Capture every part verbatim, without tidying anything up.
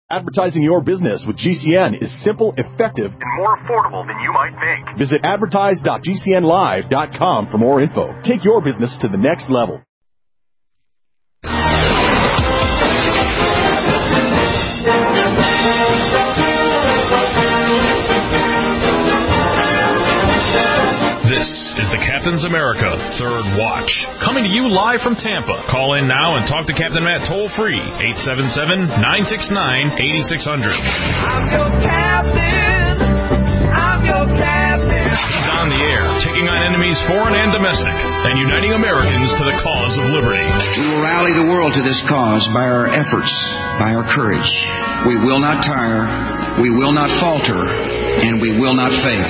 Advertising your business with G C N is simple, effective, and more affordable than you might think. Visit advertise dot g c n live dot com for more info. Take your business to the next level. This is the Captain's America Third Watch, coming to you live from Tampa. Call in now and talk to Captain Matt toll-free, eight seven seven, nine six nine, eight six zero zero. I'm your captain. I'm your captain. He's on the air, taking on enemies foreign and domestic, and uniting Americans to the cause of liberty. We will rally the world to this cause by our efforts, by our courage. We will not tire, we will not falter, and we will not fail.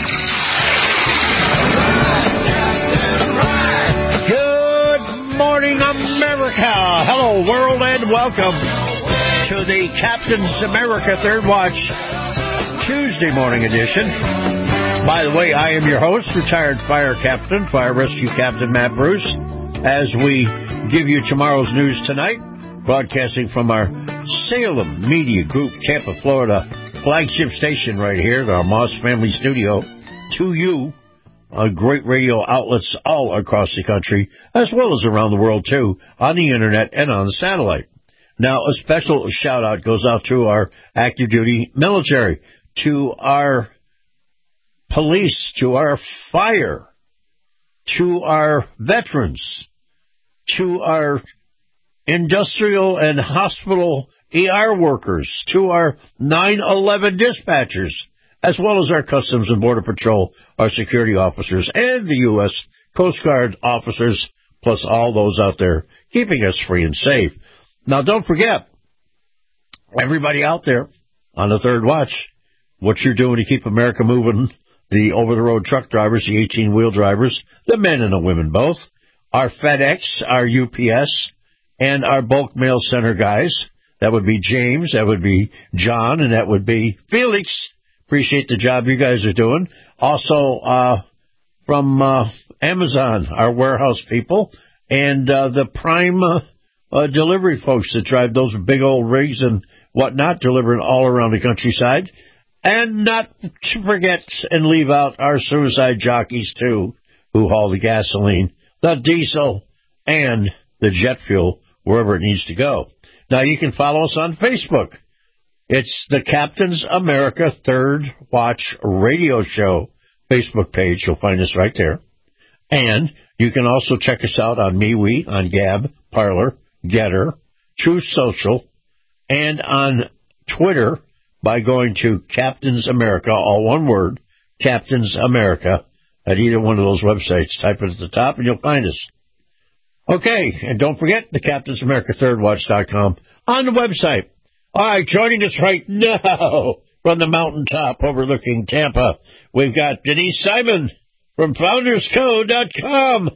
Good morning, America. Hello, world, and welcome to the Captain's America Third Watch Tuesday morning edition. By the way, I am your host, retired fire captain, fire rescue captain Matt Bruce, as we give you tomorrow's news tonight, broadcasting from our Salem Media Group, Tampa, Florida, flagship station right here, our Moss Family Studio, to you. Uh, great radio outlets all across the country, as well as around the world, too, on the Internet and on the satellite. Now, a special shout-out goes out to our active-duty military, to our police, to our fire, to our veterans, to our industrial and hospital E R workers, to our nine eleven dispatchers, as well as our Customs and Border Patrol, our security officers, and the U S Coast Guard officers, plus all those out there keeping us free and safe. Now, don't forget, everybody out there on the Third Watch, what you're doing to keep America moving, the over-the-road truck drivers, the eighteen-wheel drivers, the men and the women both, our FedEx, our U P S, and our bulk mail center guys. That would be James, that would be John, and that would be Felix. Appreciate the job you guys are doing. Also, uh, from uh, Amazon, our warehouse people, and uh, the Prime uh, uh, delivery folks that drive those big old rigs and whatnot, delivering all around the countryside. And not to forget and leave out our suicide jockeys, too, who haul the gasoline, the diesel, and the jet fuel wherever it needs to go. Now, you can follow us on Facebook. It's the Captain's America Third Watch Radio Show Facebook page. You'll find us right there. And you can also check us out on MeWe, on Gab, Parler, Getter, Truth Social, and on Twitter by going to Captain's America, all one word, Captain's America, at either one of those websites. Type it at the top and you'll find us. Okay, and don't forget the Captain's America Third Watch dot com on the website. All right, joining us right now from the mountaintop overlooking Tampa, we've got Denise Simon from Founders Co dot com.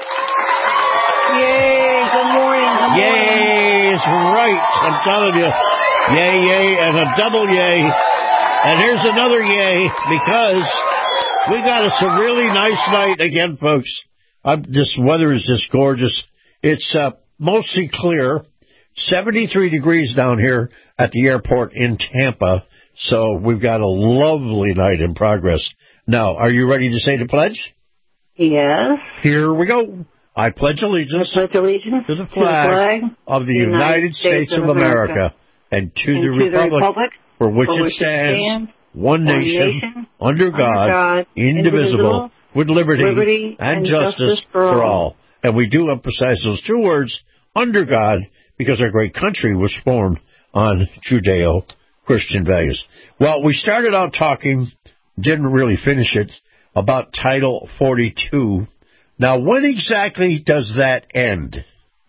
Yay, good morning. Good yay is right, I'm telling you. Yay, yay, and a double yay. And here's another yay, because we got us a really nice night again, folks. Uh, this weather is just gorgeous. It's uh, mostly clear. seventy-three degrees down here at the airport in Tampa, so we've got a lovely night in progress. Now, are you ready to say the pledge? Yes. Here we go. I pledge allegiance, I pledge allegiance to the flag, to the flag of the United, United States, States of America, America and to, and the, to republic the republic for which, for it, which stands, it stands, one nation, nation under, God, under God, indivisible, indivisible, with liberty, liberty and, and justice, justice for, for all. all. And we do emphasize those two words, under God, because our great country was formed on Judeo-Christian values. Well, we started out talking, didn't really finish it, about Title forty-two. Now, when exactly does that end?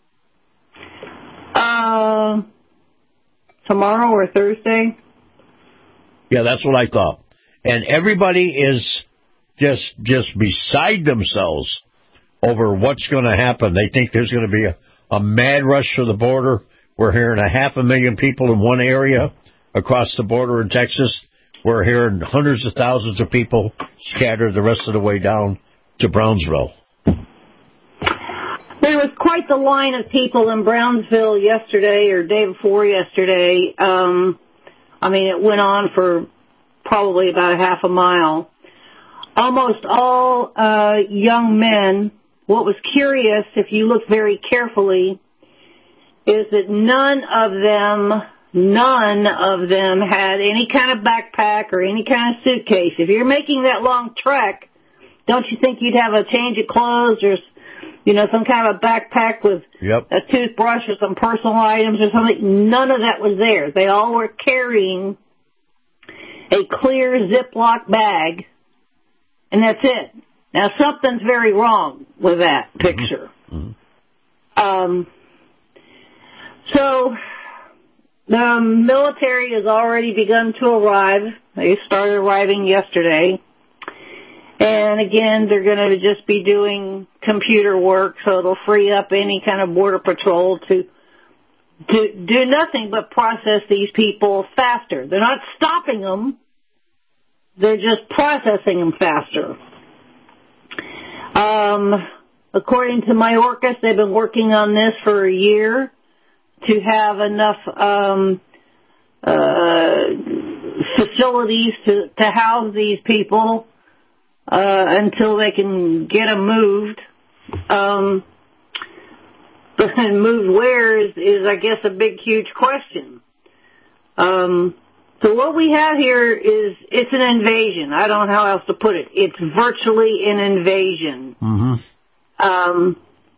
Uh, tomorrow or Thursday. Yeah, that's what I thought. And everybody is just just beside themselves over what's going to happen. They think there's going to be a A mad rush for the border. We're hearing a half a million people in one area across the border in Texas. We're hearing hundreds of thousands of people scattered the rest of the way down to Brownsville. There was quite the line of people in Brownsville yesterday or day before yesterday. Um, I mean, it went on for probably about a half a mile. Almost all uh, young men, what was curious, if you look very carefully, is that none of them, none of them had any kind of backpack or any kind of suitcase. If you're making that long trek, don't you think you'd have a change of clothes or, you know, some kind of backpack with yep. a toothbrush or some personal items or something? None of that was there. They all were carrying a clear Ziploc bag, and that's it. Now, something's very wrong with that picture. Mm-hmm. Um, so the military has already begun to arrive. They started arriving yesterday. And again, they're going to just be doing computer work, so it'll free up any kind of border patrol to do, do nothing but process these people faster. They're not stopping them. They're just processing them faster. Um, according to Mayorkas, they've been working on this for a year to have enough um, uh, facilities to, to house these people uh, until they can get them moved. Um, but moved where is, is, I guess, a big, huge question. Um, so what we have here is, it's an invasion. I don't know how else to put it. It's virtually an invasion. Mm-hmm. Um,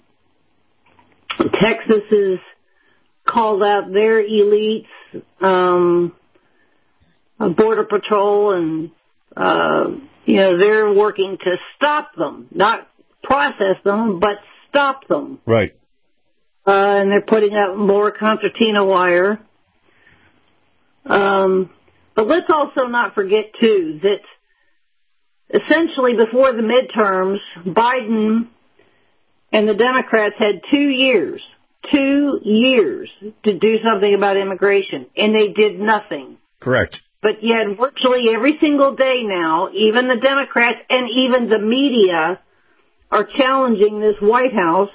Texas has called out their elites, um, Border Patrol, and, uh, you know, they're working to stop them, not process them, but stop them. Right. Uh, and they're putting out more concertina wire. Um, but let's also not forget, too, that essentially before the midterms, Biden and the Democrats had two years, two years to do something about immigration, and they did nothing. Correct. But yet virtually every single day now, even the Democrats and even the media are challenging this White House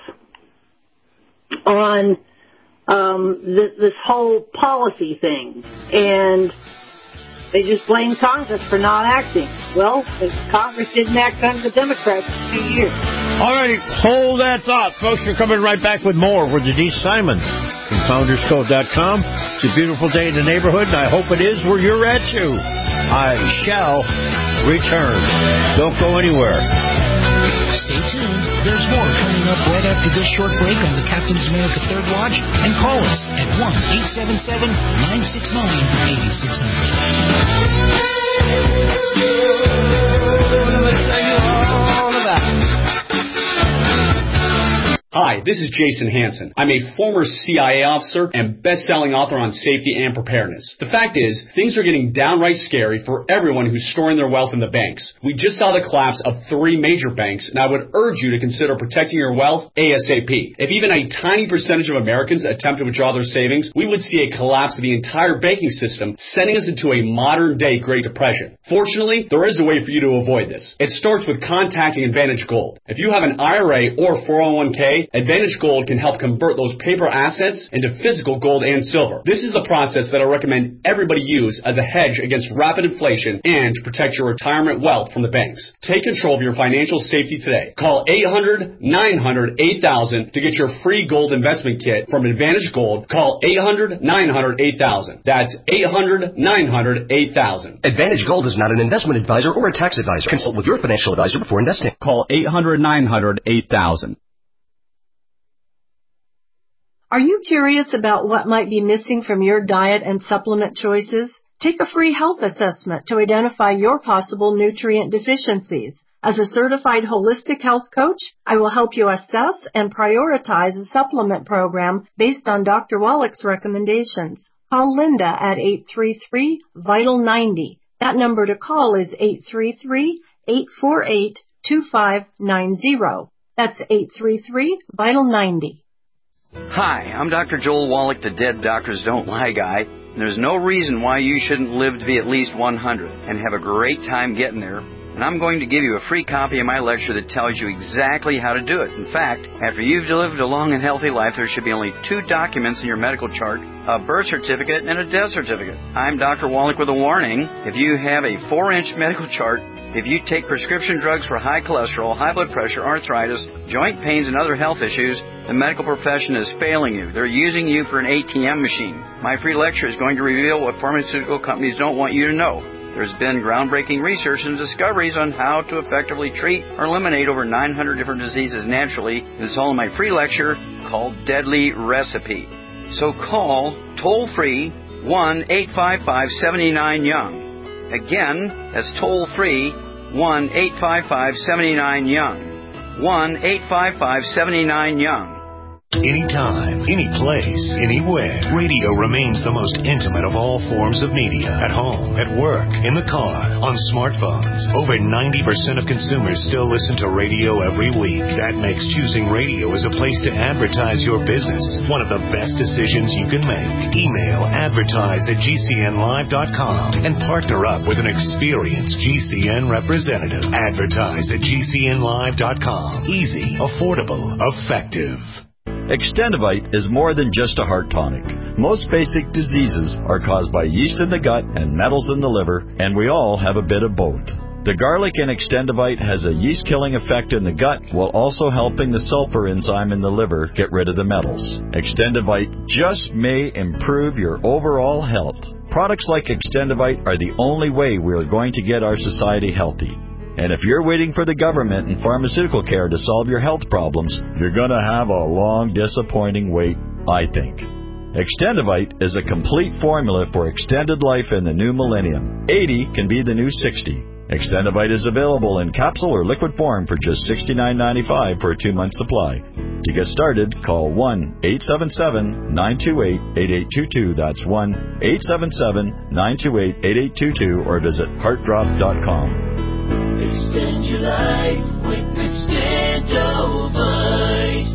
on um, this, this whole policy thing. And they just blame Congress for not acting. Well, Congress didn't act under the Democrats for two years. All right, hold that thought. Folks, we're coming right back with more with Denise Simon from Founders Cove dot com. It's a beautiful day in the neighborhood, and I hope it is where you're at, too. I shall return. Don't go anywhere. Stay tuned. There's more coming up right after this short break on the Captain's America Third Watch. And call us at one eight seven seven, nine six nine, eight six zero zero. Let's tell you all about it. Hi, this is Jason Hansen. I'm a former C I A officer and best-selling author on safety and preparedness. The fact is, things are getting downright scary for everyone who's storing their wealth in the banks. We just saw the collapse of three major banks, and I would urge you to consider protecting your wealth ASAP. If even a tiny percentage of Americans attempt to withdraw their savings, we would see a collapse of the entire banking system, sending us into a modern-day Great Depression. Fortunately, there is a way for you to avoid this. It starts with contacting Advantage Gold. If you have an I R A or four oh one k, Advantage Gold can help convert those paper assets into physical gold and silver. This is the process that I recommend everybody use as a hedge against rapid inflation and to protect your retirement wealth from the banks. Take control of your financial safety today. Call eight hundred, nine hundred, eight thousand to get your free gold investment kit from Advantage Gold. Call eight hundred, nine hundred, eight thousand. That's eight hundred, nine hundred, eight thousand. Advantage Gold is not an investment advisor or a tax advisor. Consult with your financial advisor before investing. Call eight hundred, nine hundred, eight thousand. Are you curious about what might be missing from your diet and supplement choices? Take a free health assessment to identify your possible nutrient deficiencies. As a certified holistic health coach, I will help you assess and prioritize a supplement program based on Doctor Wallach's recommendations. Call Linda at eight three three, vital ninety. That number to call is eight three three, eight four eight, two five nine zero. That's eight three three, vital ninety. Hi, I'm Doctor Joel Wallach, the Dead Doctors Don't Lie guy. There's no reason why you shouldn't live to be at least one hundred and have a great time getting there. and I'm going to give you a free copy of my lecture that tells you exactly how to do it. In fact, after you've lived a long and healthy life, there should be only two documents in your medical chart, a birth certificate and a death certificate. I'm Doctor Wallach with a warning. If you have a four-inch medical chart, if you take prescription drugs for high cholesterol, high blood pressure, arthritis, joint pains, and other health issues, the medical profession is failing you. They're using you for an A T M machine. My free lecture is going to reveal what pharmaceutical companies don't want you to know. There's been groundbreaking research and discoveries on how to effectively treat or eliminate over nine hundred different diseases naturally. It's all in my free lecture called Deadly Recipe. So call toll-free one eight five five, seven nine, young. Again, that's toll-free one eight five five, seven nine, young. one eight five five, seven nine, young. Anytime, any place, anywhere, radio remains the most intimate of all forms of media. At home, at work, in the car, on smartphones. Over ninety percent of consumers still listen to radio every week. That makes choosing radio as a place to advertise your business one of the best decisions you can make. Email advertise at G C N live dot com and partner up with an experienced G C N representative. Advertise at G C N live dot com. Easy, affordable, effective. Extendivite is more than just a heart tonic. Most basic diseases are caused by yeast in the gut and metals in the liver, and we all have a bit of both. The garlic in Extendivite has a yeast-killing effect in the gut while also helping the sulfur enzyme in the liver get rid of the metals. Extendivite just may improve your overall health. Products like Extendivite are the only way we are going to get our society healthy. And if you're waiting for the government and pharmaceutical care to solve your health problems, you're going to have a long, disappointing wait, I think. Extendivite is a complete formula for extended life in the new millennium. eighty can be the new sixty. Extendivite is available in capsule or liquid form for just sixty-nine ninety-five for a two-month supply. To get started, call one eight seven seven, nine two eight, eight eight two two. That's one eight seven seven, nine two eight, eight eight two two or visit heart drop dot com. Extend your life with Extendivite.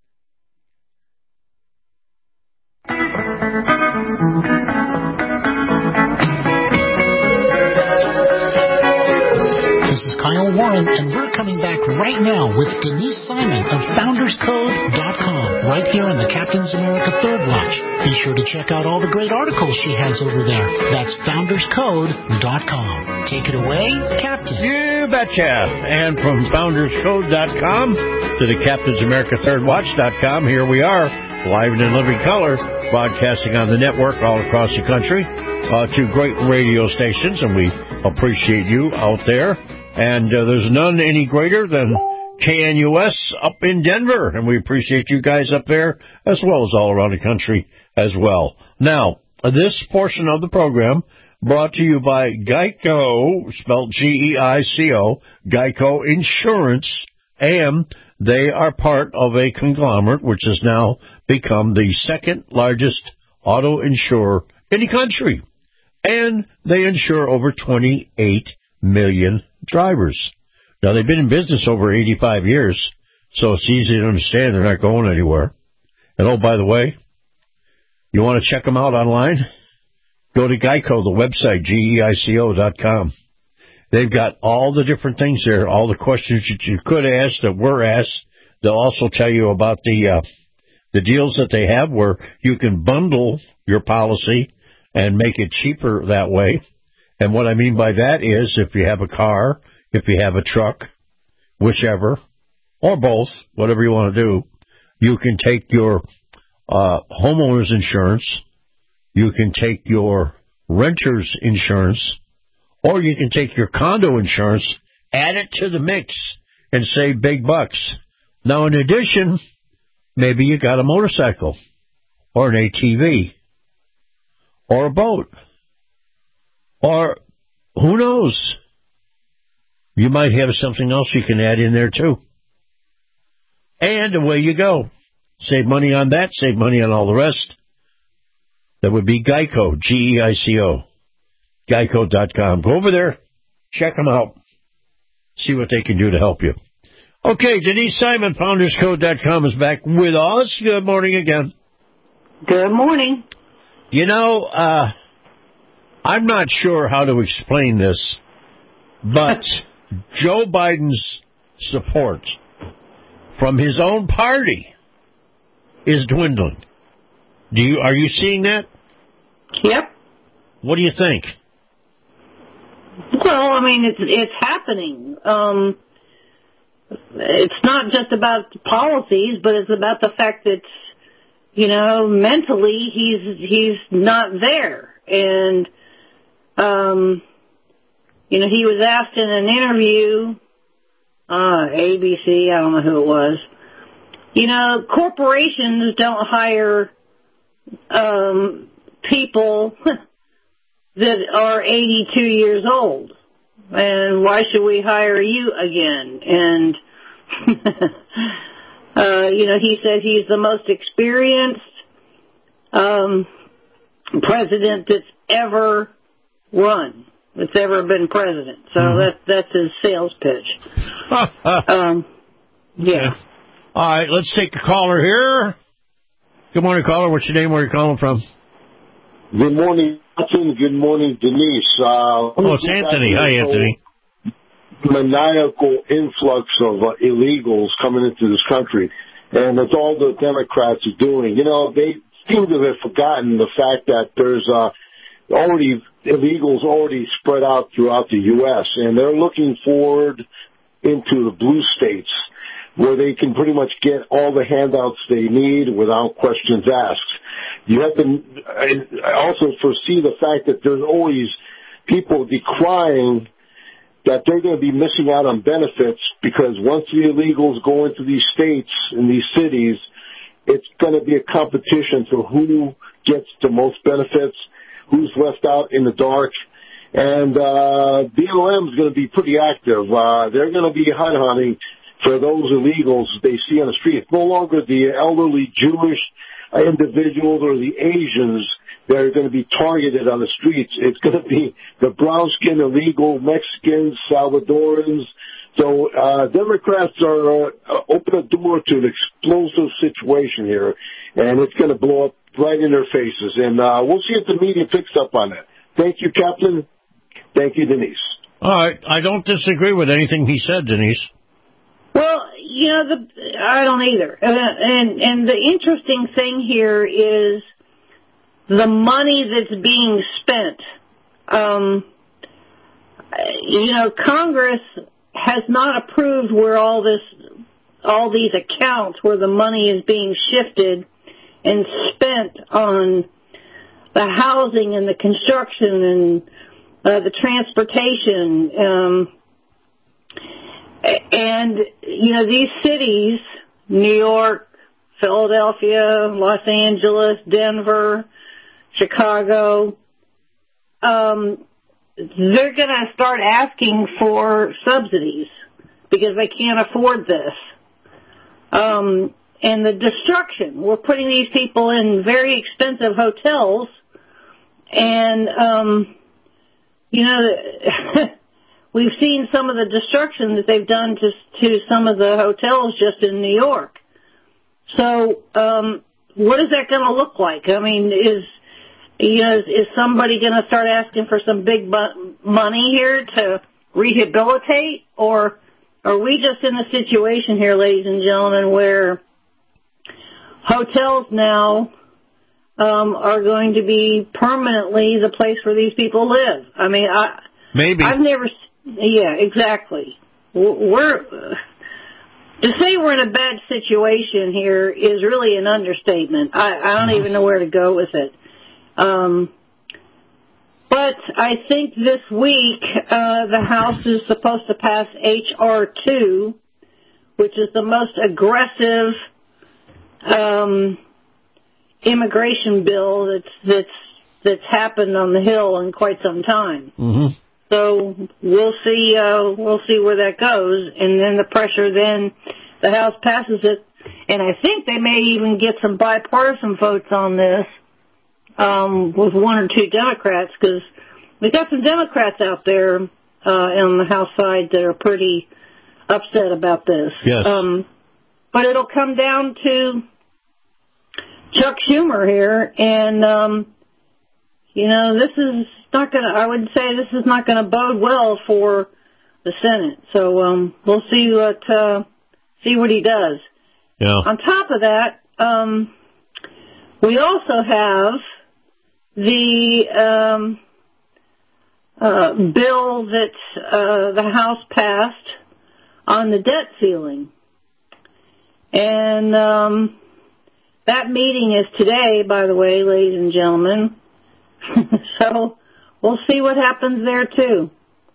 This is Kyle Warren, and we're coming back right now with Denise Simon of founders code dot com, right here on the Captain's America Third Watch. Be sure to check out all the great articles she has over there. That's founders code dot com. Take it away, Captain. You betcha. And from founders code dot com to the Captain's America Third Watch dot com, here we are, live and in living color, broadcasting on the network all across the country uh, to great radio stations, and we appreciate you out there. And uh, there's none any greater than K N U S up in Denver, and we appreciate you guys up there as well as all around the country as well. Now, this portion of the program brought to you by Geico, spelled G E I C O, Geico Insurance, and they are part of a conglomerate which has now become the second largest auto insurer in the country. And they insure over twenty-eight million drivers. Now, they've been in business over eighty-five years, so it's easy to understand they're not going anywhere. And, oh, by the way, you want to check them out online? Go to Geico, the website, G E I C O dot com. They've got all the different things there, all the questions that you could ask that were asked. They'll also tell you about the uh, the deals that they have where you can bundle your policy and make it cheaper that way. And what I mean by that is if you have a car, if you have a truck, whichever, or both, whatever you want to do, you can take your uh, homeowner's insurance, you can take your renter's insurance, or you can take your condo insurance, add it to the mix, and save big bucks. Now, in addition, maybe you got a motorcycle, or an A T V, or a boat, or who knows? You might have something else you can add in there, too. And away you go. Save money on that, save money on all the rest. That would be Geico, G E I C O, Geico dot com. Go over there, check them out, see what they can do to help you. Okay, Denise Simon, founders code dot com is back with us. Good morning again. Good morning. You know, uh, I'm not sure how to explain this, but Joe Biden's support from his own party is dwindling. Do you are you seeing that? Yep. What do you think? Well, I mean, it's it's happening. Um, it's not just about the policies, but it's about the fact that, you know, mentally he's he's not there. And, um, you know, he was asked in an interview, uh, A B C, I don't know who it was, you know, corporations don't hire um, people that are eighty-two years old. And why should we hire you again? And, uh, you know, he said he's the most experienced um, president that's ever run, that's ever been president. So mm-hmm. that, that's his sales pitch. um, yeah. All right, let's take a caller here. Good morning, caller. What's your name? Where are you calling from? Good morning, Anthony. Good morning, Denise. Uh, oh, it's Anthony. Hi, Anthony. Maniacal influx of uh, illegals coming into this country, and it's all the Democrats are doing. You know, they seem to have forgotten the fact that there's uh, already illegals already spread out throughout the U S, and they're looking forward into the blue states, where they can pretty much get all the handouts they need without questions asked. You have to also foresee the fact that there's always people decrying that they're going to be missing out on benefits, because once the illegals go into these states and these cities, it's going to be a competition for who gets the most benefits, who's left out in the dark. And uh, B L M is going to be pretty active. Uh, they're going to be hunting for those illegals they see on the street. It's no longer the elderly Jewish individuals or the Asians that are going to be targeted on the streets. It's going to be the brown-skinned illegal Mexicans, Salvadorans. So uh, Democrats are uh, open a door to an explosive situation here, and it's going to blow up right in their faces. And uh, we'll see if the media picks up on that. Thank you, Captain. Thank you, Denise. All right. I don't disagree with anything he said, Denise. Well, you know, the, I don't either. Uh, and and the interesting thing here is the money that's being spent. Um, you know, Congress has not approved where all this, all these accounts where the money is being shifted and spent on the housing and the construction and uh, the transportation. Um, And, you know, these cities, New York, Philadelphia, Los Angeles, Denver, Chicago, um, they're going to start asking for subsidies because they can't afford this. Um, and the destruction, we're putting these people in very expensive hotels, and, um, you know, we've seen some of the destruction that they've done to to some of the hotels just in New York. So, um, what is that going to look like? I mean, is you know, is, is somebody going to start asking for some big bu- money here to rehabilitate, or are we just in a situation here, ladies and gentlemen, where hotels now um, are going to be permanently the place where these people live? I mean, I maybe I've never. Yeah, exactly. We're to say we're in a bad situation here is really an understatement. I, I don't even know where to go with it. Um, but I think this week uh, the House is supposed to pass H R two, which is the most aggressive um, immigration bill that's that's that's happened on the Hill in quite some time. Mm-hmm. So we'll see. Uh, we'll see where that goes, and then the pressure. Then the House passes it, and I think they may even get some bipartisan votes on this um, with one or two Democrats, because we've got some Democrats out there uh, on the House side that are pretty upset about this. Yes. Um, but it'll come down to Chuck Schumer here, and um, you know, this is not going to, I would say this is not going to bode well for the Senate. So um, we'll see what uh, see what he does. Yeah. On top of that, um, we also have the um, uh, bill that uh, the House passed on the debt ceiling. And um, that meeting is today, by the way, ladies and gentlemen. So we'll see what happens there, too.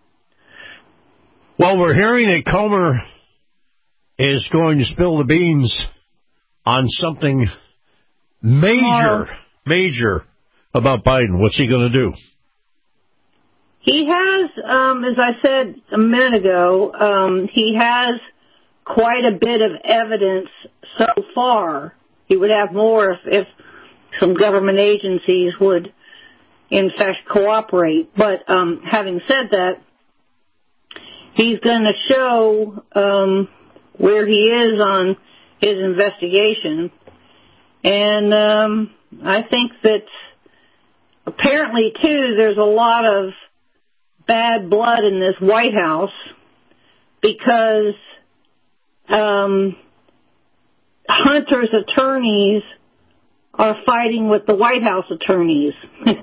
Well, we're hearing that Comer is going to spill the beans on something major, uh, major about Biden. What's he going to do? He has, um, as I said a minute ago, um, he has quite a bit of evidence so far. He would have more if, if some government agencies would, in fact, cooperate. But um, having said that, he's going to show um, where he is on his investigation. And um, I think that apparently, too, there's a lot of bad blood in this White House because um, Hunter's attorneys are fighting with the White House attorneys.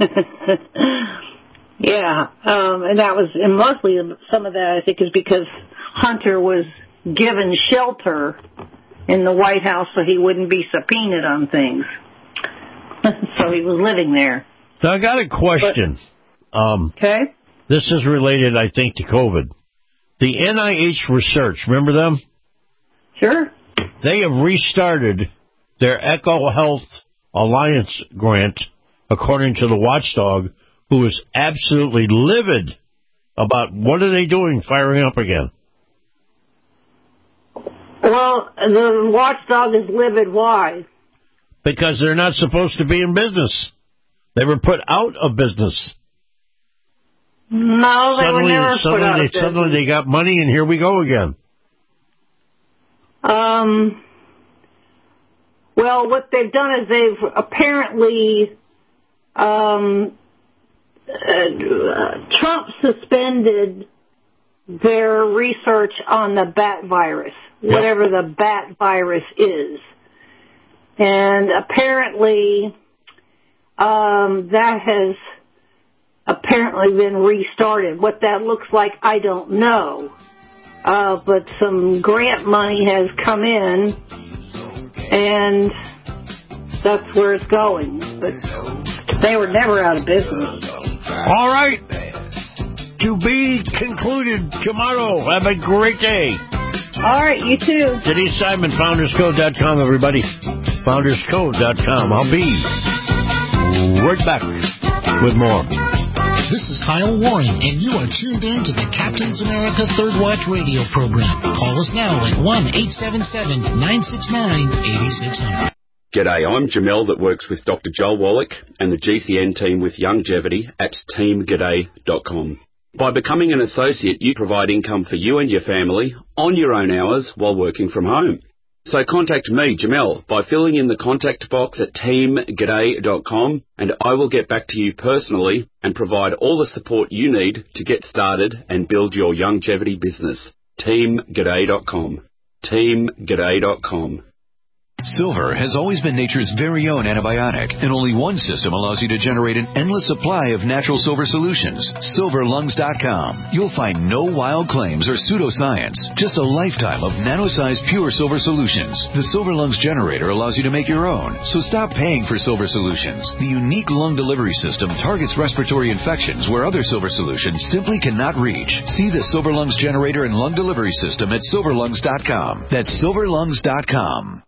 Yeah, um, and that was, and mostly some of that I think is because Hunter was given shelter in the White House so he wouldn't be subpoenaed on things. So he was living there. So I got a question. But, um, okay. This is related, I think, to COVID. The N I H research, remember them? Sure. They have restarted their EcoHealth Alliance grant, according to the watchdog, who is absolutely livid about what are they doing firing up again. Well, the watchdog is livid. Why? Because they're not supposed to be in business. They were put out of business. No, they suddenly, were never suddenly put out they, of business. Suddenly they got money, and here we go again. Um. Well, what they've done is they've apparently um, uh, Trump suspended their research on the bat virus, yep. whatever the bat virus is. And apparently um, that has apparently been restarted. What that looks like, I don't know. Uh, but some grant money has come in, and that's where it's going. But they were never out of business. All right. To be concluded tomorrow. Have a great day. All right, you too. Denise Simon, founders code dot com, everybody. founders code dot com. I'll be right back with more. This is Kyle Warren, and you are tuned in to the Captain's America Third Watch radio program. Call us now at one eight seven seven, nine six nine, eight six zero zero. G'day, I'm Jamel that works with Doctor Joel Wallach and the G C N team with Youngevity at team g'day dot com. By becoming an associate, you provide income for you and your family on your own hours while working from home. So contact me, Jamel, by filling in the contact box at team g'day dot com, and I will get back to you personally and provide all the support you need to get started and build your Youngevity business. team g'day dot com. team g'day dot com. Silver has always been nature's very own antibiotic, and only one system allows you to generate an endless supply of natural silver solutions. silver lungs dot com. You'll find no wild claims or pseudoscience, just a lifetime of nano-sized pure silver solutions. The Silver Lungs generator allows you to make your own, so stop paying for silver solutions. The unique lung delivery system targets respiratory infections where other silver solutions simply cannot reach. See the Silver Lungs generator and lung delivery system at silver lungs dot com. That's silver lungs dot com.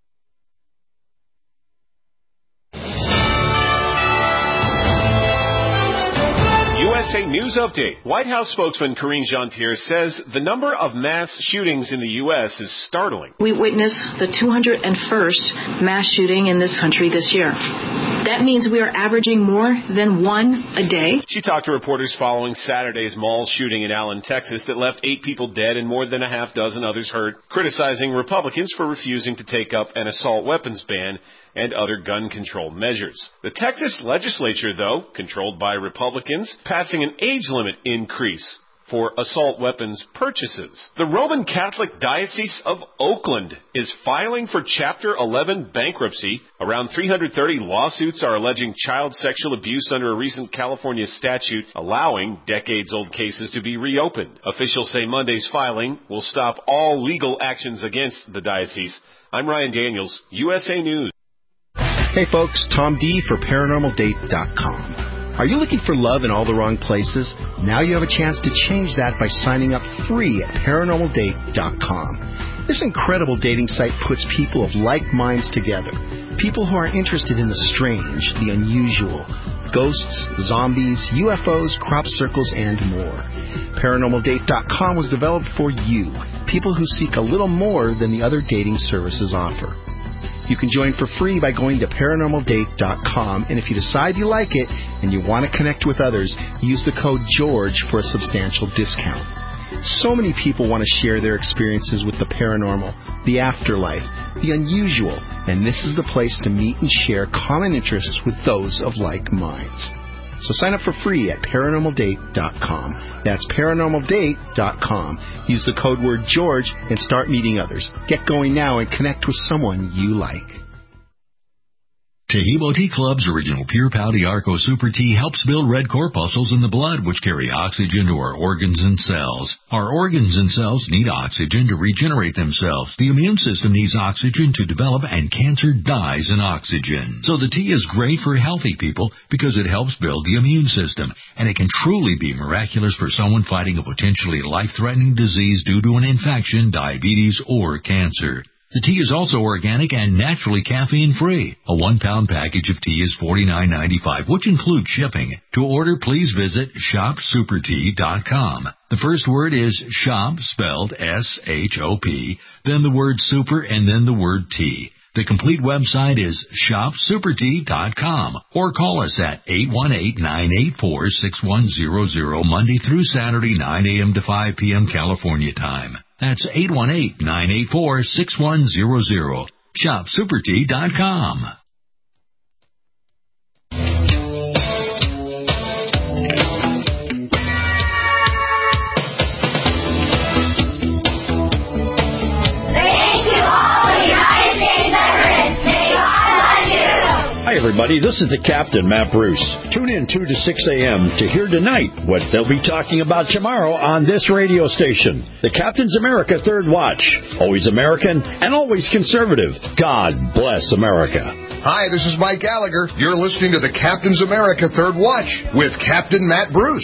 U S A News Update. White House spokesman Karine Jean-Pierre says the number of mass shootings in the U S is startling. We witnessed the two hundred first mass shooting in this country this year. That means we are averaging more than one a day. She talked to reporters following Saturday's mall shooting in Allen, Texas that left eight people dead and more than a half dozen others hurt, criticizing Republicans for refusing to take up an assault weapons ban and other gun control measures. The Texas legislature, though, controlled by Republicans, passing an age limit increase for assault weapons purchases. The Roman Catholic Diocese of Oakland is filing for Chapter eleven bankruptcy. Around three hundred thirty lawsuits are alleging child sexual abuse under a recent California statute allowing decades-old cases to be reopened. Officials say Monday's filing will stop all legal actions against the diocese. I'm Ryan Daniels, U S A News. Hey folks, Tom D for paranormal date dot com. Are you looking for love in all the wrong places? Now you have a chance to change that by signing up free at paranormal date dot com. This incredible dating site puts people of like minds together. People who are interested in the strange, the unusual, ghosts, zombies, U F Os, crop circles, and more. paranormal date dot com was developed for you, people who seek a little more than the other dating services offer. You can join for free by going to paranormal date dot com, and if you decide you like it and you want to connect with others, use the code GEORGE for a substantial discount. So many people want to share their experiences with the paranormal, the afterlife, the unusual, and this is the place to meet and share common interests with those of like minds. So sign up for free at paranormal date dot com. That's paranormal date dot com. Use the code word George and start meeting others. Get going now and connect with someone you like. Tehebo Tea Club's original Pure Pau Arco Super Tea helps build red corpuscles in the blood, which carry oxygen to our organs and cells. Our organs and cells need oxygen to regenerate themselves. The immune system needs oxygen to develop, and cancer dies in oxygen. So the tea is great for healthy people because it helps build the immune system, and it can truly be miraculous for someone fighting a potentially life-threatening disease due to an infection, diabetes, or cancer. The tea is also organic and naturally caffeine-free. A one-pound package of tea is forty-nine ninety-five, which includes shipping. To order, please visit shop super tea dot com. The first word is shop, spelled S H O P, then the word super, and then the word tea. The complete website is shop super tea dot com, or call us at eight one eight, nine eight four, six one zero zero Monday through Saturday, nine a.m. to five p.m. California time. That's eight one eight, nine eight four, six one zero zero. shop super tea dot com. Hi, everybody. This is the Captain, Matt Bruce. Tune in two to six a.m. to hear tonight what they'll be talking about tomorrow on this radio station. The Captain's America Third Watch. Always American and always conservative. God bless America. Hi, this is Mike Gallagher. You're listening to the Captain's America Third Watch with Captain Matt Bruce.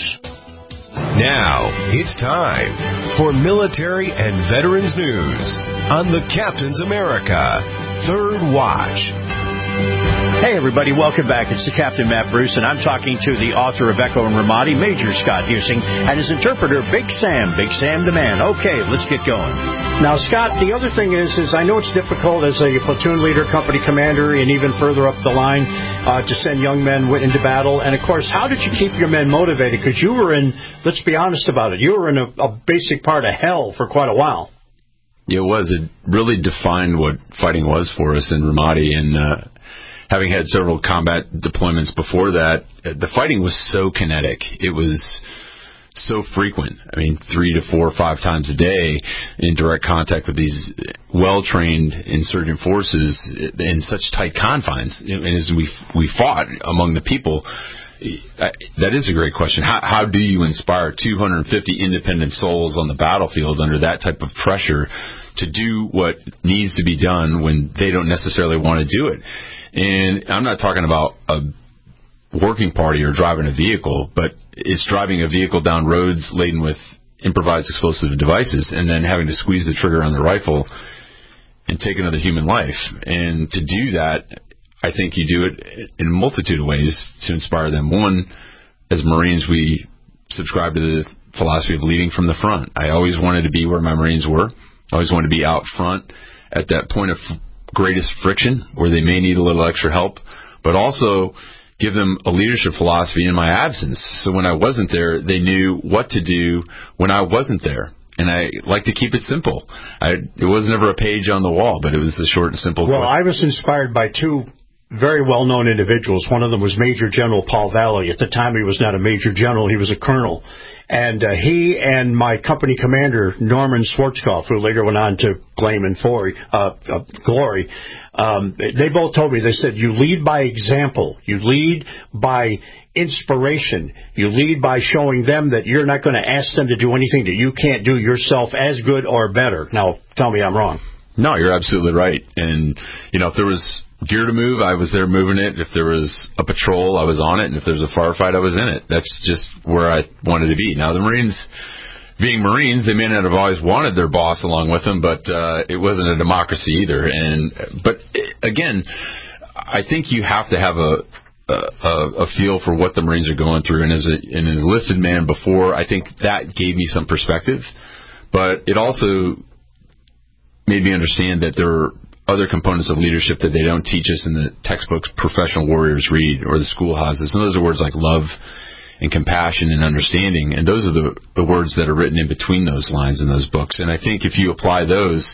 Now, it's time for military and veterans news on the Captain's America Third Watch. Hey, everybody. Welcome back. It's the Captain, Matt Bruce, and I'm talking to the author of Echo and Ramadi, Major Scott Husing, and his interpreter, Big Sam, Big Sam the Man. Okay, let's get going. Now, Scott, the other thing is, is I know it's difficult as a platoon leader, company commander, and even further up the line uh, to send young men into battle. And, of course, how did you keep your men motivated? Because you were in, let's be honest about it, you were in a, a basic part of hell for quite a while. Yeah, it was. It really defined what fighting was for us in Ramadi, and uh, having had several combat deployments before that, the fighting was so kinetic. It was so frequent. I mean, three to four or five times a day in direct contact with these well-trained insurgent forces in such tight confines. And as we we fought among the people, that is a great question. How, how do you inspire two hundred fifty independent souls on the battlefield under that type of pressure to do what needs to be done when they don't necessarily want to do it? And I'm not talking about a working party or driving a vehicle, but it's driving a vehicle down roads laden with improvised explosive devices and then having to squeeze the trigger on the rifle and take another human life. And to do that, I think you do it in a multitude of ways to inspire them. One, as Marines, we subscribe to the philosophy of leading from the front. I always wanted to be where my Marines were. I always wanted to be out front at that point of greatest friction where they may need a little extra help, but also give them a leadership philosophy in my absence. So when I wasn't there, they knew what to do when I wasn't there. And I like to keep it simple. I, it was never a page on the wall, but it was the short and simple. Well, I was inspired by two very well-known individuals. One of them was Major General Paul Valley. At the time, he was not a major general. He was a colonel. And uh, he and my company commander, Norman Schwarzkopf, who later went on to Glame and Glory, uh, uh, Glory, um, they both told me, they said, you lead by example. You lead by inspiration. You lead by showing them that you're not going to ask them to do anything that you can't do yourself as good or better. Now, tell me I'm wrong. No, you're absolutely right. And, you know, if there was gear to move, I was there moving it. If there was a patrol, I was on it. And if there was a firefight, I was in it. That's just where I wanted to be. Now, the Marines, being Marines, they may not have always wanted their boss along with them, but uh, it wasn't a democracy either. And But, again, I think you have to have a a, a feel for what the Marines are going through. And as a, an enlisted man before, I think that gave me some perspective. But it also made me understand that there are other components of leadership that they don't teach us in the textbooks professional warriors read or the schoolhouses. And those are words like love and compassion and understanding. And those are the, the words that are written in between those lines in those books. And I think if you apply those,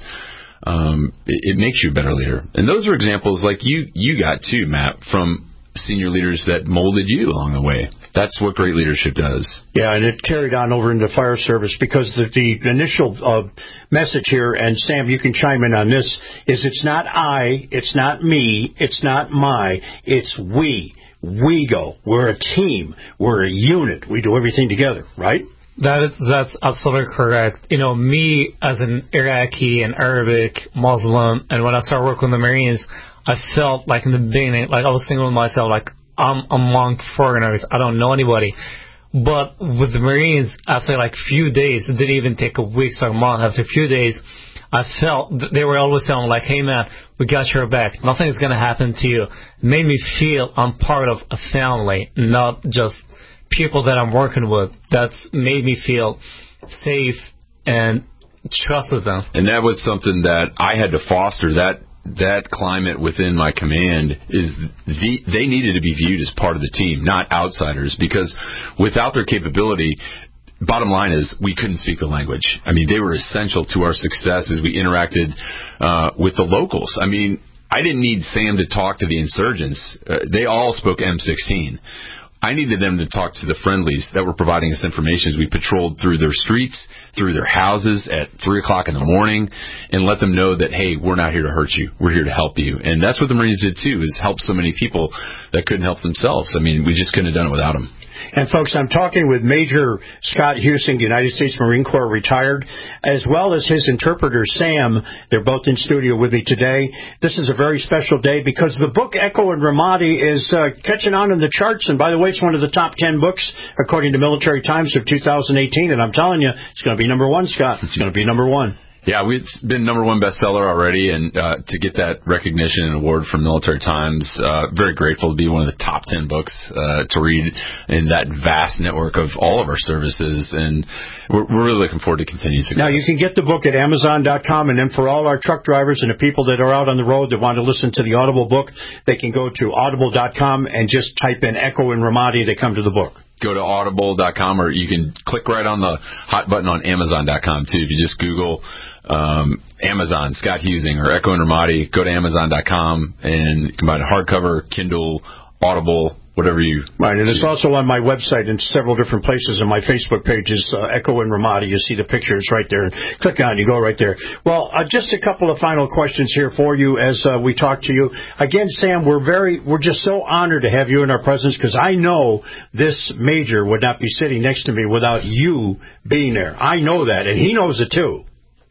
um, it, it makes you a better leader. And those are examples like you, you got too, Matt, from senior leaders that molded you along the way. That's what great leadership does. Yeah, and it carried on over into fire service because the, the initial uh, message here, and Sam, you can chime in on this, is it's not I, it's not me, it's not my, it's we. We go. We're a team. We're a unit. We do everything together, right? That is, that's absolutely correct. You know, me as an Iraqi and Arabic Muslim, and when I started working with the Marines, I felt like in the beginning, like I was thinking with myself, like, I'm among foreigners. I don't know anybody. But with the Marines, after like few days, it didn't even take a week or a month. After a few days, I felt that they were always telling me, like, hey, man, we got your back. Nothing's going to happen to you. It made me feel I'm part of a family, not just people that I'm working with. That's made me feel safe and trusted them. And that was something that I had to foster. That that climate within my command is the, they needed to be viewed as part of the team, not outsiders, because without their capability, bottom line is we couldn't speak the language. I mean, they were essential to our success as we interacted uh, with the locals. I mean, I didn't need Sam to talk to the insurgents. Uh, they all spoke M sixteen. I needed them to talk to the friendlies that were providing us information as we patrolled through their streets, through their houses at three o'clock in the morning, and let them know that, hey, we're not here to hurt you. We're here to help you. And that's what the Marines did, too, is help so many people that couldn't help themselves. I mean, we just couldn't have done it without them. And, folks, I'm talking with Major Scott Huesing, United States Marine Corps retired, as well as his interpreter, Sam. They're both in studio with me today. This is a very special day because the book Echo and Ramadi is uh, catching on in the charts. And, by the way, it's one of the top ten books, according to Military Times, of two thousand eighteen. And I'm telling you, it's going to be number one, Scott. It's going to be number one. Yeah, it's been number one bestseller already, and uh, to get that recognition and award from Military Times, uh, very grateful to be one of the top ten books uh, to read in that vast network of all of our services, and we're, we're really looking forward to continued success. Now, you can get the book at Amazon dot com, and then for all our truck drivers and the people that are out on the road that want to listen to the Audible book, they can go to audible dot com and just type in Echo and Ramadi. They come to the book. Go to audible dot com, or you can click right on the hot button on Amazon dot com, too. If you just Google um, Amazon, Scott Huesing, or Echo and Ramadi, go to Amazon dot com, and you can buy a hardcover, Kindle, Audible, whatever you... Right, and it's also on my website in several different places. On my Facebook page is uh, Echo and Ramadi. You see the pictures right there. And click on, you go right there. Well, uh, just a couple of final questions here for you as uh, we talk to you. Again, Sam, we're very, we're just so honored to have you in our presence because I know this major would not be sitting next to me without you being there. I know that, and he knows it too.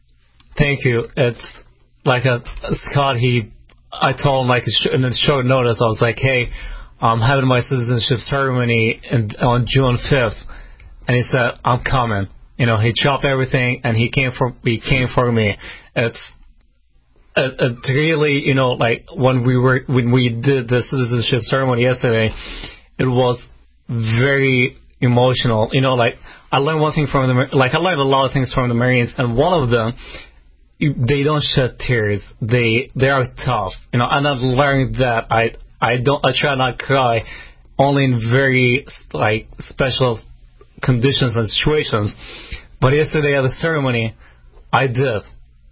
Thank you. It's like a, Scott, he, I told him like in a short notice, I was like, hey, I'm having my citizenship ceremony in, on June fifth, and he said, I'm coming. You know, he chopped everything, and he came for he came for me. It's it, it really, you know, like when we were when we did the citizenship ceremony yesterday, it was very emotional. You know, like I learned one thing from the like I learned a lot of things from the Marines, and one of them, they don't shed tears. They they are tough. You know, and I learned that I. I don't. I try not to cry, only in very like special conditions and situations. But yesterday at the ceremony, I did,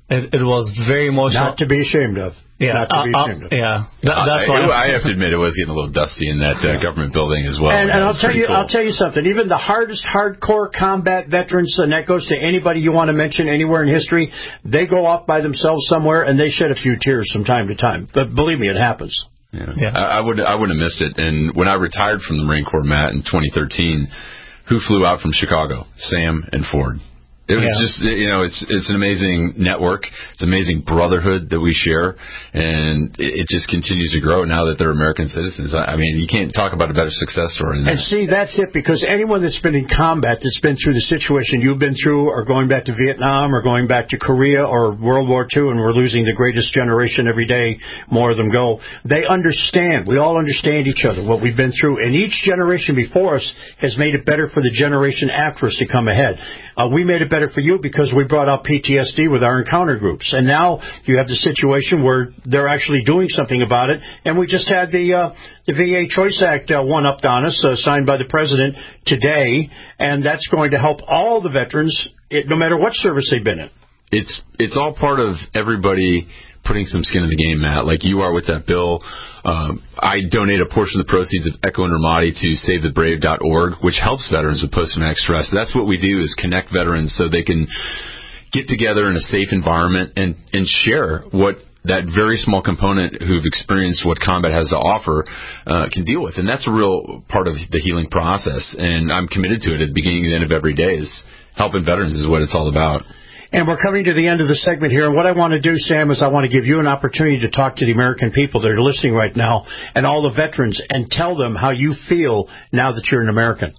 It, it was very emotional. Not to be ashamed of. Yeah, Not to be uh, ashamed uh, of. yeah. That, that's I, why I have to admit, it was getting a little dusty in that uh, government building as well. And, and yeah, I'll tell you, cool. I'll tell you something. Even the hardest, hardcore combat veterans, and that goes to anybody you want to mention anywhere in history, they go off by themselves somewhere and they shed a few tears from time to time. But believe me, it happens. Yeah, yeah. I, I would, I wouldn't have missed it. And when I retired from the Marine Corps, Matt, in twenty thirteen, who flew out from Chicago? Sam and Ford. It was yeah. just, you know, it's it's an amazing network. It's an amazing brotherhood that we share, and it, it just continues to grow now that they're American citizens. I, I mean, you can't talk about a better success story than that. And see, that's it, because anyone that's been in combat, that's been through the situation you've been through, or going back to Vietnam, or going back to Korea, or World War Two, and we're losing the greatest generation every day, more of them go, they understand. We all understand each other, what we've been through, and each generation before us has made it better for the generation after us to come ahead. Uh, we made it better for you because we brought out P T S D with our encounter groups. And now you have the situation where they're actually doing something about it. And we just had the uh, the V A Choice Act uh, one-upped on us, uh, signed by the President today. And that's going to help all the veterans, it, no matter what service they've been in. It's it's all part of everybody putting some skin in the game, Matt, like you are with that bill. Um, I donate a portion of the proceeds of Echo and Ramadi to save the brave dot org, which helps veterans with post-traumatic stress. That's what we do, is connect veterans so they can get together in a safe environment and, and share what that very small component who've experienced what combat has to offer uh, can deal with. And that's a real part of the healing process. And I'm committed to it at the beginning and the end of every day. Is helping veterans is what it's all about. And we're coming to the end of the segment here. And what I want to do, Sam, is I want to give you an opportunity to talk to the American people that are listening right now and all the veterans and tell them how you feel now that you're an American.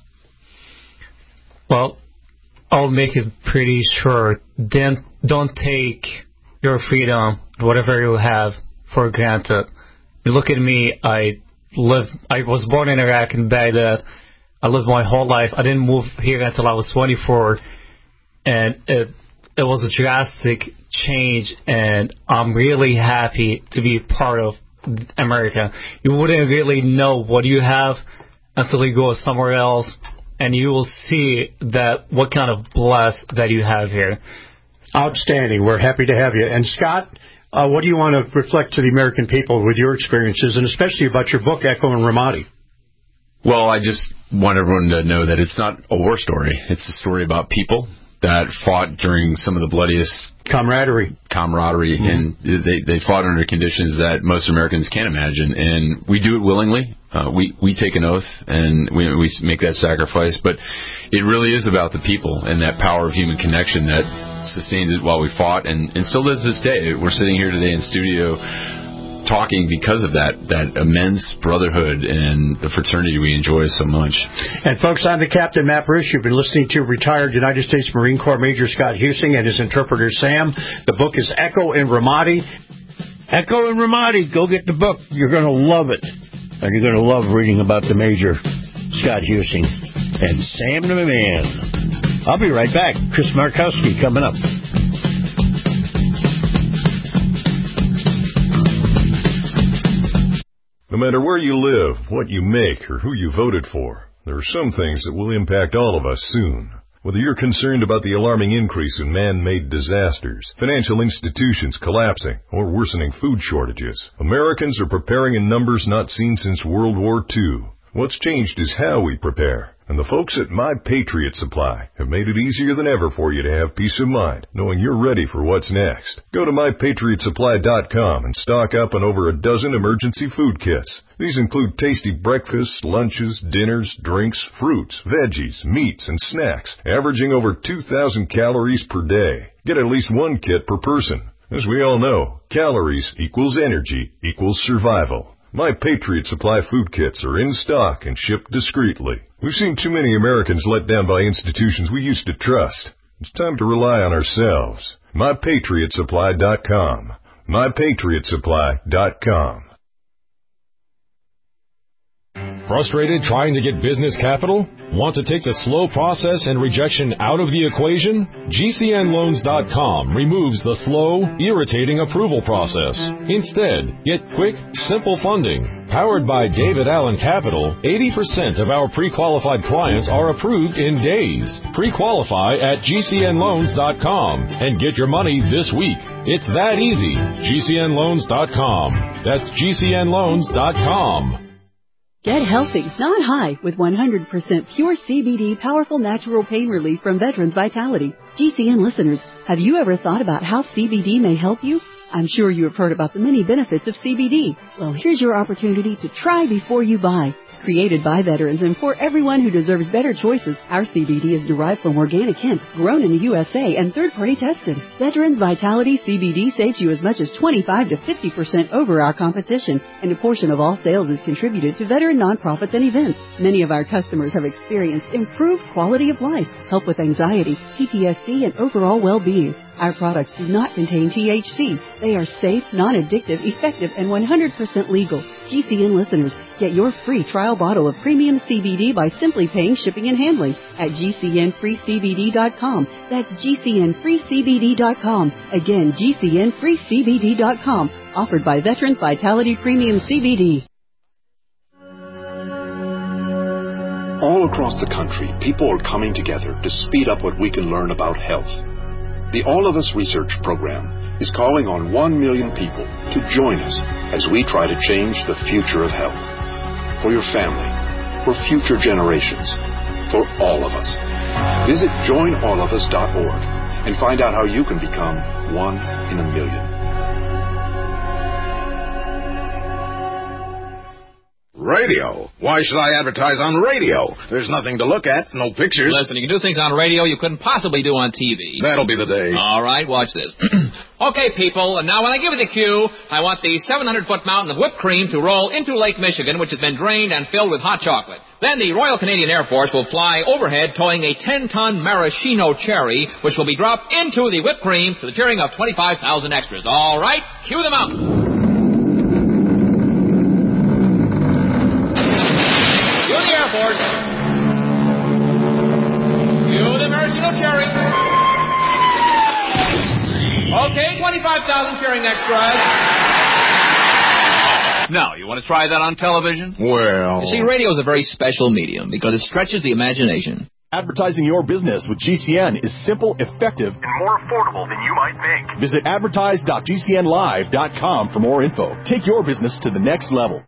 Well, I'll make it pretty short. Then don't take your freedom, whatever you have, for granted. You look at me, I live, I was born in Iraq in Baghdad. I lived my whole life. I didn't move here until I was twenty-four. And it It was a drastic change, and I'm really happy to be part of America. You wouldn't really know what you have until you go somewhere else, and you will see that what kind of bless that you have here. Outstanding. We're happy to have you. And Scott, uh, what do you want to reflect to the American people with your experiences, and especially about your book, Echo and Ramadi? Well, I just want everyone to know that it's not a war story. It's a story about people that fought during some of the bloodiest camaraderie, camaraderie, mm-hmm. and they they fought under conditions that most Americans can't imagine. And we do it willingly. Uh, we we take an oath and we we make that sacrifice. But it really is about the people and that power of human connection that sustained it while we fought, and and still does this day. We're sitting here today in studio talking because of that that immense brotherhood and the fraternity we enjoy so much. And folks, I'm the Captain Matt Bruce. You've been listening to retired United States Marine Corps Major Scott Husing and his interpreter Sam. The book is Echo and Ramadi. Echo and Ramadi, go get the book. You're going to love it. And you're going to love reading about the Major Scott Husing and Sam the Man. I'll be right back. Chris Markowski coming up. No matter where you live, what you make, or who you voted for, there are some things that will impact all of us soon. Whether you're concerned about the alarming increase in man-made disasters, financial institutions collapsing, or worsening food shortages, Americans are preparing in numbers not seen since World War Two. What's changed is how we prepare. And the folks at My Patriot Supply have made it easier than ever for you to have peace of mind, knowing you're ready for what's next. Go to my patriot supply dot com and stock up on over a dozen emergency food kits. These include tasty breakfasts, lunches, dinners, drinks, fruits, veggies, meats, and snacks, averaging over two thousand calories per day. Get at least one kit per person. As we all know, calories equals energy equals survival. My Patriot Supply food kits are in stock and shipped discreetly. We've seen too many Americans let down by institutions we used to trust. It's time to rely on ourselves. my patriot supply dot com. my patriot supply dot com. Frustrated trying to get business capital? Want to take the slow process and rejection out of the equation? G C N loans dot com removes the slow, irritating approval process. Instead, get quick, simple funding. Powered by David Allen Capital, eighty percent of our pre-qualified clients are approved in days. Pre-qualify at G C N loans dot com and get your money this week. It's that easy. G C N loans dot com. That's G C N loans dot com. Get healthy, not high, with one hundred percent pure C B D powerful natural pain relief from Veterans Vitality. G C N listeners, have you ever thought about how C B D may help you? I'm sure you have heard about the many benefits of C B D. Well, here's your opportunity to try before you buy. Created by veterans and for everyone who deserves better choices, our C B D is derived from organic hemp, grown in the U S A and third-party tested. Veterans Vitality C B D saves you as much as twenty-five to fifty percent over our competition, and a portion of all sales is contributed to veteran nonprofits and events. Many of our customers have experienced improved quality of life, help with anxiety, P T S D, and overall well-being. Our products do not contain T H C. They are safe, non-addictive, effective, and one hundred percent legal. G C N listeners, get your free trial bottle of premium C B D by simply paying shipping and handling at G C N free C B D dot com. That's G C N free C B D dot com. Again, G C N free C B D dot com. Offered by Veterans Vitality Premium C B D. All across the country, people are coming together to speed up what we can learn about health. The All of Us Research Program is calling on one million people to join us as we try to change the future of health. For your family, for future generations, for all of us. Visit join all of us dot org and find out how you can become one in a million. Radio? Why should I advertise on radio? There's nothing to look at, no pictures. Listen, you can do things on radio you couldn't possibly do on T V. That'll be the day. All right, watch this. Okay, people, and now when I give you the cue, I want the seven hundred foot mountain of whipped cream to roll into Lake Michigan, which has been drained and filled with hot chocolate. Then the Royal Canadian Air Force will fly overhead towing a ten ton maraschino cherry, which will be dropped into the whipped cream to the cheering of twenty-five thousand extras. All right, cue the mountain. Cherry. Okay, twenty-five thousand cheering extras. Now, you want to try that on television? Well... You see, radio is a very special medium because it stretches the imagination. Advertising your business with G C N is simple, effective, and more affordable than you might think. Visit advertise dot G C N live dot com for more info. Take your business to the next level.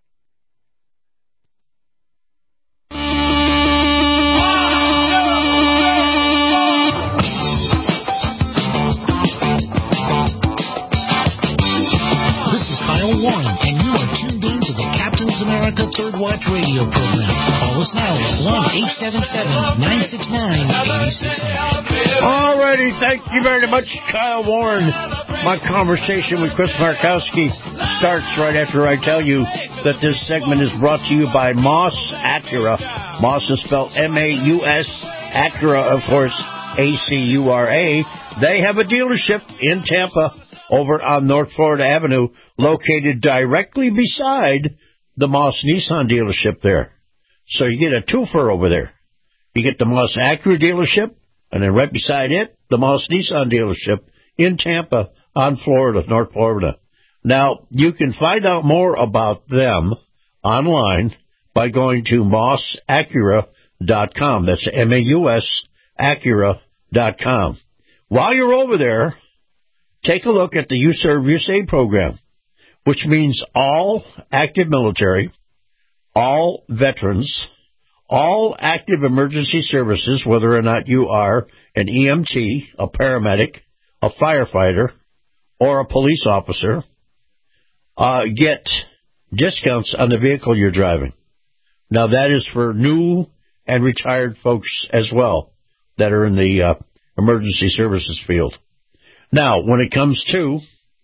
Warren, and you are tuned in to the Captain's America Third Watch radio program. Call us now at one eight seven seven, nine six nine, eight six zero zero. All righty, thank you very much, Kyle Warren. My conversation with Chris Markowski starts right after I tell you that this segment is brought to you by Moss Acura. Moss is spelled M A U S, Acura, of course, A C U R A. They have a dealership in Tampa over on North Florida Avenue, located directly beside the Moss Nissan dealership there. So you get a twofer over there. You get the Moss Acura dealership, and then right beside it, the Moss Nissan dealership in Tampa on Florida, North Florida. Now, you can find out more about them online by going to moss acura dot com. That's M A U S, acura dot com. While you're over there, take a look at the You Serve, You Save program, which means all active military, all veterans, all active emergency services, whether or not you are an E M T, a paramedic, a firefighter, or a police officer, uh, get discounts on the vehicle you're driving. Now, that is for new and retired folks as well that are in the uh, emergency services field. Now, when it comes to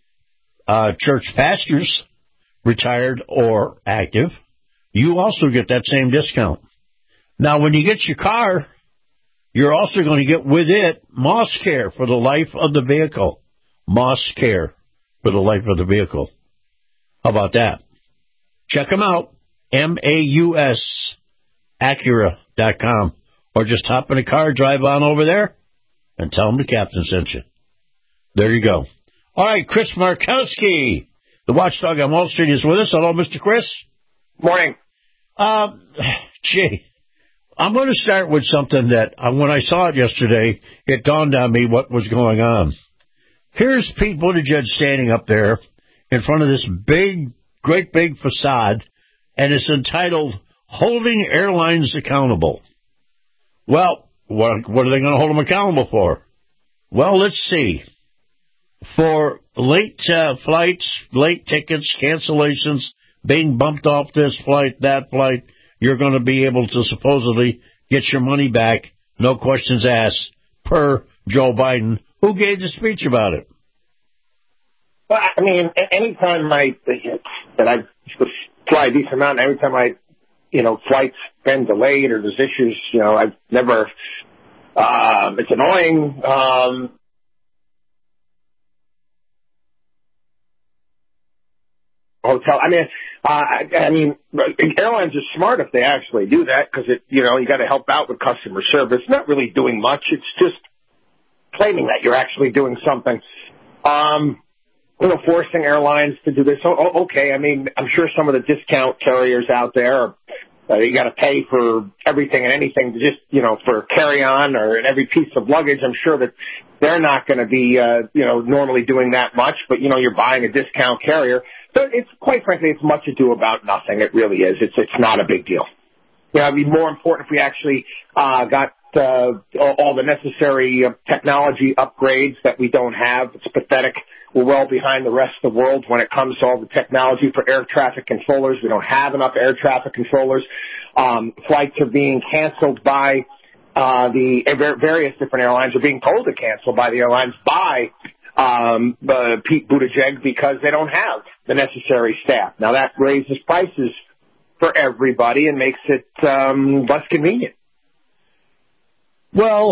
uh, church pastors, retired or active, you also get that same discount. Now, when you get your car, you're also going to get with it Moss Care for the life of the vehicle. Moss Care for the life of the vehicle. How about that? Check them out. M A U S, Acura dot com. Or just hop in a car, drive on over there, and tell them the captain sent you. There you go. All right, Chris Markowski, the watchdog on Wall Street, is with us. Hello, Mister Chris. Morning. Uh, gee, I'm going to start with something that, uh, when I saw it yesterday, it dawned on me what was going on. Here's Pete Buttigieg standing up there in front of this big, great big facade, and it's entitled, Holding Airlines Accountable. Well, what, what are they going to hold them accountable for? Well, let's see. For late uh, flights, late tickets, cancellations, being bumped off this flight, that flight, you're going to be able to supposedly get your money back, no questions asked, per Joe Biden, who gave the speech about it. Well, I mean, anytime I, that I fly a decent amount, every time I, you know, flights been delayed or there's issues, you know, I've never, um, it's annoying, um, hotel. I mean, uh, I mean, airlines are smart if they actually do that because it, you know, you got to help out with customer service. Not really doing much. It's just claiming that you're actually doing something. Um, you know, forcing airlines to do this. Oh, okay. I mean, I'm sure some of the discount carriers out there are, Uh, you got to pay for everything and anything to just, you know, for carry-on or every piece of luggage. I'm sure that they're not going to be, uh, you know, normally doing that much, but, you know, you're buying a discount carrier. So it's, quite frankly, it's much ado about nothing. It really is. It's, it's not a big deal. You know, it'd be more important if we actually, uh, got, uh, all the necessary uh, technology upgrades that we don't have. It's pathetic. We're well behind the rest of the world when it comes to all the technology for air traffic controllers. We don't have enough air traffic controllers. Um, flights are being canceled by uh, the various different airlines are being told to cancel by the airlines by um, uh, Pete Buttigieg because they don't have the necessary staff. Now, that raises prices for everybody and makes it um, less convenient. Well,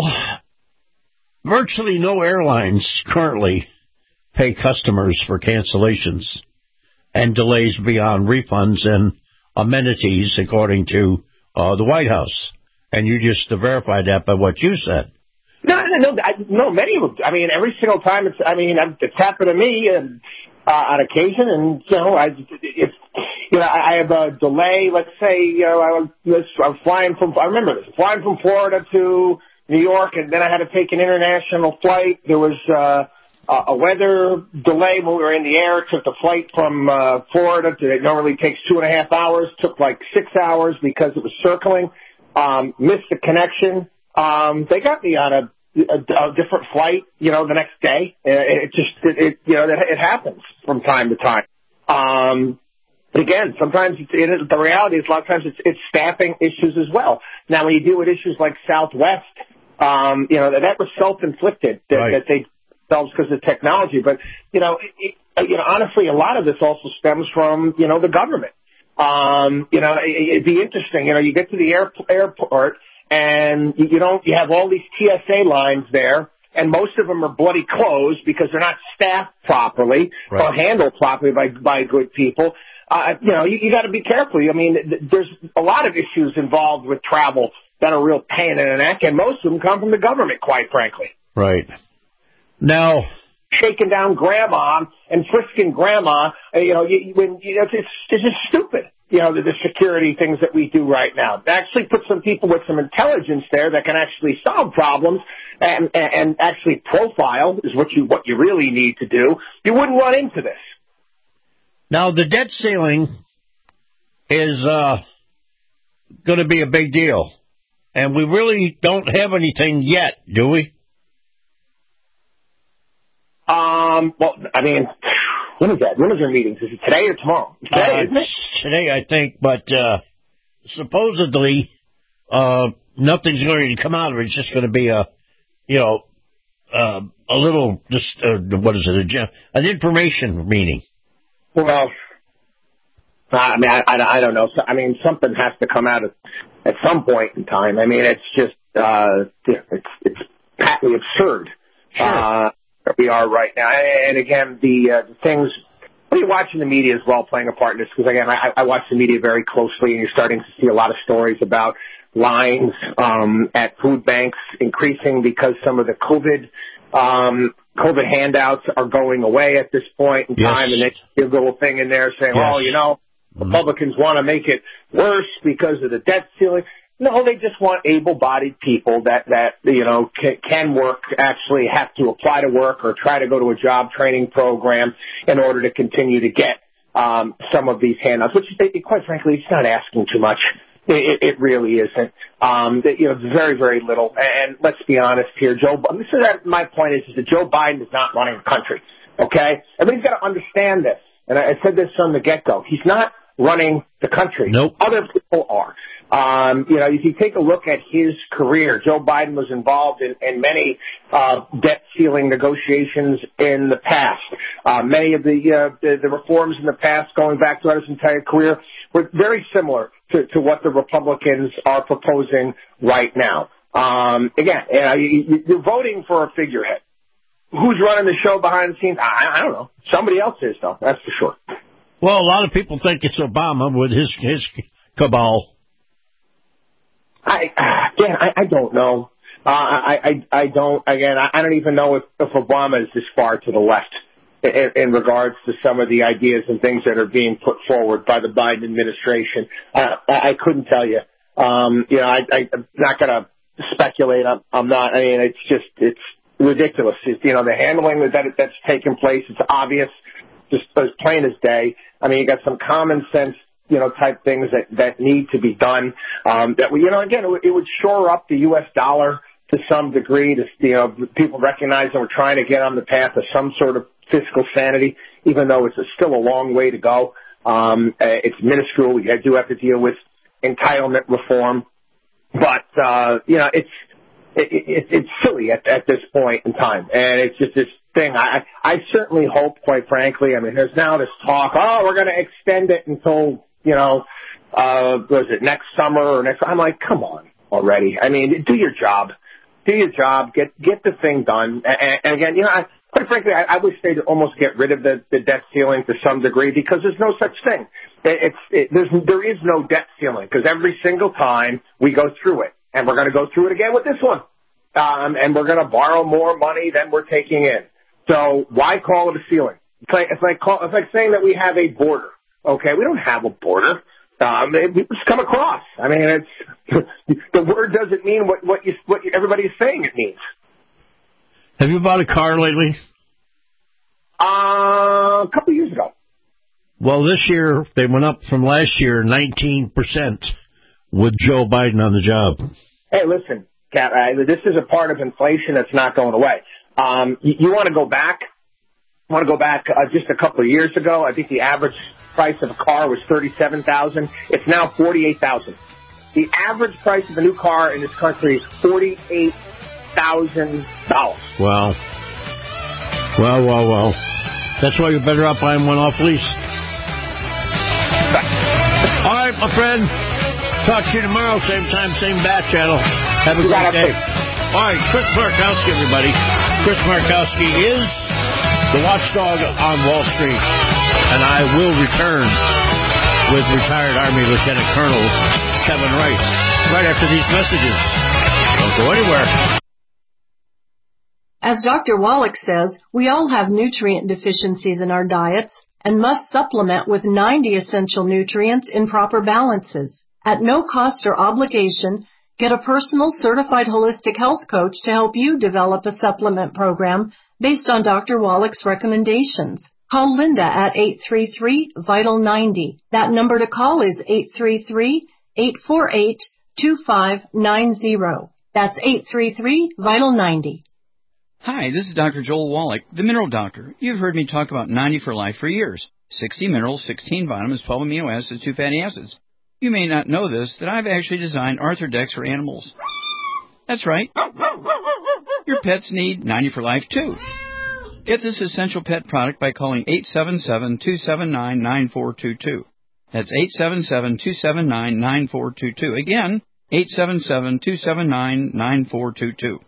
virtually no airlines currently pay customers for cancellations and delays beyond refunds and amenities, according to uh, the White House. And you just uh, verified that by what you said. No, no, no, I, no. Many of them. I mean, every single time it's. I mean, it's happened to me and, uh, on occasion, and you know, I, if you know, I have a delay. Let's say, you know, I was, I was flying from. I remember this. Flying from Florida to New York, and then I had to take an international flight. There was. Uh, Uh, a weather delay when we were in the air. Took the flight from uh, Florida to, it normally takes two and a half hours. Took like six hours because it was circling. Um, missed the connection. Um, they got me on a, a, a different flight, you know, the next day. It, it just, it, it you know, it, it happens from time to time. Um, again, sometimes it's, it is, the reality is a lot of times it's, it's staffing issues as well. Now, when you deal with issues like Southwest, um, you know, that, that was self-inflicted that, right. that they themselves because of technology. But, you know, it, you know, honestly, a lot of this also stems from, you know, the government. Um, you know, it, it'd be interesting. You know, you get to the air, airport and you, you don't, you have all these T S A lines there, and most of them are bloody closed because they're not staffed properly right. or handled properly by, by good people. Uh, you know, you, you got to be careful. I mean, th- there's a lot of issues involved with travel that are real pain in the neck, and most of them come from the government, quite frankly. Right. Now, shaking down grandma and frisking grandma, you know, you, when, you know, it's, it's just stupid, you know, the, the security things that we do right now. Actually put some people with some intelligence there that can actually solve problems and, and, and actually profile is what you, what you really need to do. You wouldn't run into this. Now, the debt ceiling is uh, going to be a big deal. And we really don't have anything yet, do we? Um, well, I mean, when is that? When is their meetings? Is it today or tomorrow? Today, uh, isn't it? Today, I think, but uh, supposedly uh, nothing's going to come out of it. It's just going to be a, you know, uh, a little, just, uh, what is it, a, an information meeting. Well, I mean, I, I, I don't know. I mean, something has to come out at, at some point in time. I mean, it's just, uh, it's, it's patently absurd. Sure. Uh, we are right now. And again, the, uh, the things What are you watching the media as well playing a part in this? Because, again, I, I watch the media very closely, and you're starting to see a lot of stories about lines um, at food banks increasing because some of the COVID um, COVID handouts are going away at this point in time, yes. And they give a little thing in there saying, yes. oh, you know, mm-hmm. Republicans want to make it worse because of the debt ceiling. No, they just want able-bodied people that, that you know, can, can work, actually have to apply to work or try to go to a job training program in order to continue to get um, some of these handouts, which, quite frankly, it's not asking too much. It, it really isn't. Um, you know, very, very little. And let's be honest here, Joe. This is that my point is, is that Joe Biden is not running the country. Okay, everybody's got to understand this. And I said this from the get-go. He's not running the country. Nope. Other people are. Um, you know, if you take a look at his career, Joe Biden was involved in, in many uh, debt ceiling negotiations in the past. Uh, many of the, uh, the the reforms in the past, going back throughout his entire career, were very similar to, to what the Republicans are proposing right now. Um, again, uh, you, you're voting for a figurehead. Who's running the show behind the scenes? I, I don't know. Somebody else is, though. That's for sure. Well, a lot of people think it's Obama with his his cabal. I again, I, I don't know. Uh, I, I I don't. Again, I, I don't even know if, if Obama is this far to the left in, in regards to some of the ideas and things that are being put forward by the Biden administration. Uh, I, I couldn't tell you. Um, you know, I, I, I'm not going to speculate. I'm, I'm not. I mean, it's just it's ridiculous. It's, you know, the handling that that's taken place. It's obvious, just as plain as day. I mean, you got some common sense, you know, type things that, that need to be done. Um, that we, you know, again, it, w- it would shore up the U S dollar to some degree. To, you know, people recognize that we're trying to get on the path of some sort of fiscal sanity, even though it's a, still a long way to go. Um, uh, it's minuscule. You do have to deal with entitlement reform, but uh, you know, it's it, it, it's silly at, at this point in time, and it's just this thing. I, I certainly hope, quite frankly. I mean, there's now this talk. Oh, we're going to extend it until, you know, uh, was it next summer or next? I'm like, come on already. I mean, do your job. Do your job. Get get the thing done. And, and again, you know, I, quite frankly, I, I wish they'd almost get rid of the, the debt ceiling to some degree, because there's no such thing. It, it's it, there's there is no debt ceiling, because every single time we go through it, and we're going to go through it again with this one, um, and we're going to borrow more money than we're taking in. So why call it a ceiling? It's like it's like call, it's like saying that we have a border. Okay, we don't have a border. Um, it, we just come across. I mean, it's the word doesn't mean what what you what everybody's saying it means. Have you bought a car lately? Uh, a couple of years ago. Well, this year they went up from last year nineteen percent with Joe Biden on the job. Hey, listen, Kat, uh, this is a part of inflation that's not going away. Um, you, you want to go back? Want to go back uh, just a couple of years ago? I think the average price of a car was thirty-seven thousand dollars. It's now forty-eight thousand dollars. The average price of a new car in this country is forty-eight thousand dollars. Wow. Well, well, well. That's why you're better off buying one off lease. All right, my friend. Talk to you tomorrow, same time, same bat channel. Have a great day. All right, Chris Markowski, everybody. Chris Markowski is the watchdog on Wall Street, and I will return with retired Army Lieutenant Colonel Kevin Wright right after these messages. Don't go anywhere. As Doctor Wallach says, we all have nutrient deficiencies in our diets and must supplement with ninety essential nutrients in proper balances. At no cost or obligation, get a personal certified holistic health coach to help you develop a supplement program based on Doctor Wallach's recommendations. Call Linda at eight three three, vital ninety. That number to call is eight three three, eight four eight, two five nine zero. That's eight three three, vital ninety. Hi, this is Doctor Joel Wallach, the Mineral Doctor. You've heard me talk about ninety for Life for years. sixty minerals, sixteen vitamins, twelve amino acids, two fatty acids. You may not know this, that I've actually designed Arthrodex for animals. That's right. Your pets need ninety for Life, too. Get this essential pet product by calling eight seven seven, two seven nine, nine four two two. That's eight seven seven, two seven nine, nine four two two. Again, eight seven seven, two seven nine, nine four two two.